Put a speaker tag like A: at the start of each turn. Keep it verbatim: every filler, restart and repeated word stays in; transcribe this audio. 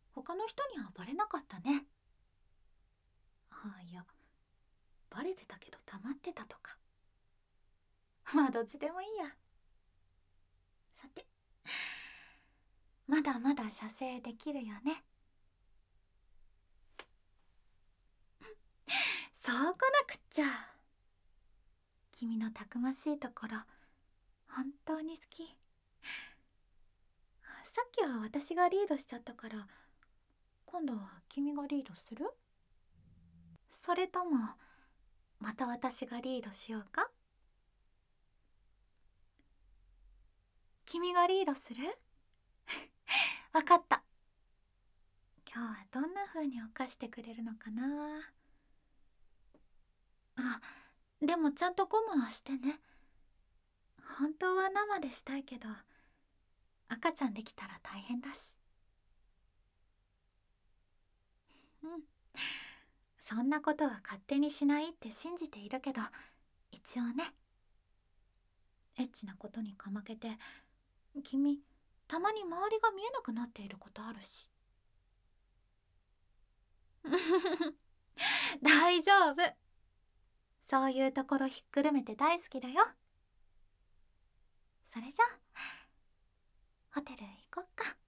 A: 他の人にはバレなかったね。ああ、いや、バレてたけど溜まってたとか。まあどっちでもいいや。さて、まだまだ射精できるよね。そうこなくっちゃ。君のたくましいところ本当に好き。さっきは私がリードしちゃったから、今度は君がリードする？それともまた私がリードしようか？君がリードする？わかった。今日はどんな風に犯してくれるのかな。あ、でもちゃんとゴムはしてね。本当は生でしたいけど、赤ちゃんできたら大変だし。うん、そんなことは勝手にしないって信じているけど、一応ね。エッチなことにかまけて、君たまに周りが見えなくなっていることあるし。大丈夫。そういうところひっくるめて大好きだよ。それじゃあホテル行こっか。